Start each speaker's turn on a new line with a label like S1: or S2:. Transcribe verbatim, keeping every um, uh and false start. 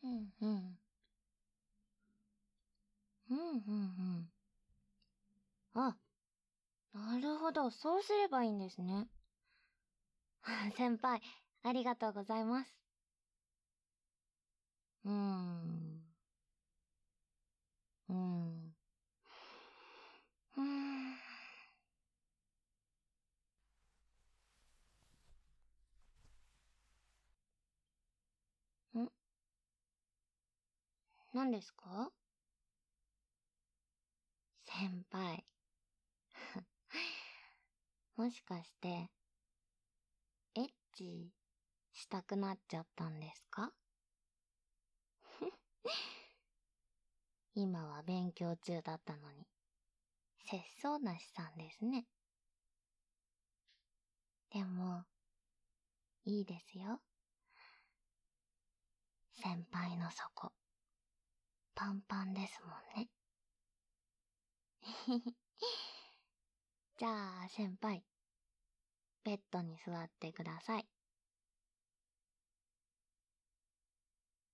S1: うんうん。うんうんうん。あ、なるほど。そうすればいいんですね。先輩、ありがとうございます。うーん。うーん。うーん。ん？何ですか？先輩。もしかして、エッチしたくなっちゃったんですか？今は勉強中だったのに、節操なしさんですね。でも、いいですよ。先輩の底、パンパンですもんね。じゃあ、先輩、ベッドに座ってください。